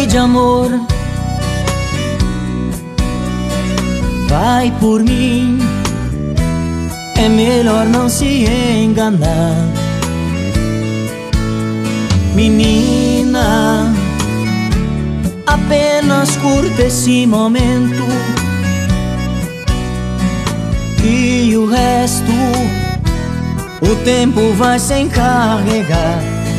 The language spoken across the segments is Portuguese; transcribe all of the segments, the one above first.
chore de amor. Vai por mim, é melhor não se enganar. Menina, apenas curta esse momento, e o resto o tempo vai se encarregar.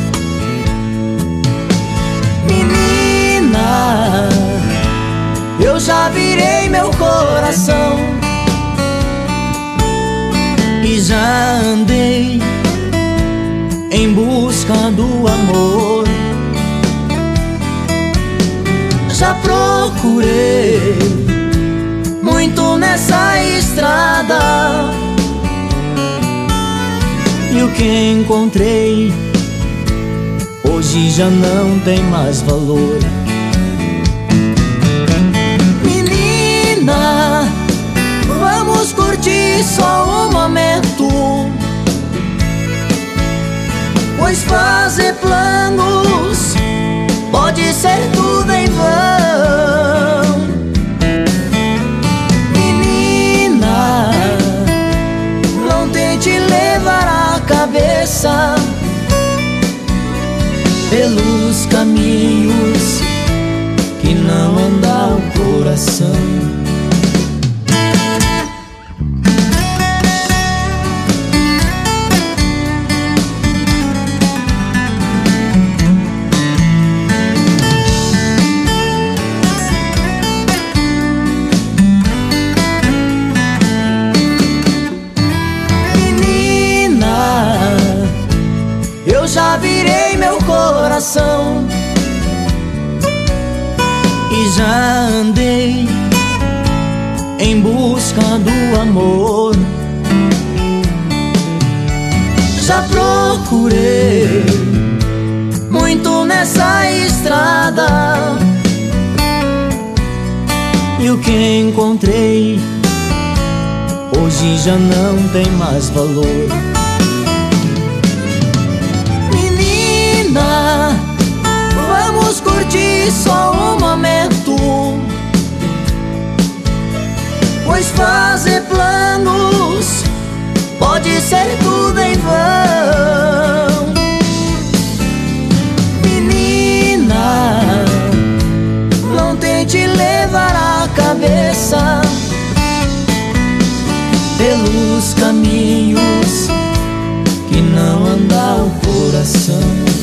Menina, eu já virei meu coração e já andei em busca do amor. Já procurei muito nessa estrada, e o que encontrei hoje já não tem mais valor. Menina, vamos curtir só um momento, pois fazer planos pode ser tudo em vão. Menina, não tente levar a cabeça pelos caminhos que não anda o coração. Eu já virei meu coração e já andei em busca do amor. Já procurei muito nessa estrada, e o que encontrei hoje já não tem mais valor. Vamos curtir só um momento, pois fazer planos pode ser tudo em vão. Menina, não tente levar a cabeça pelos caminhos que não anda o coração.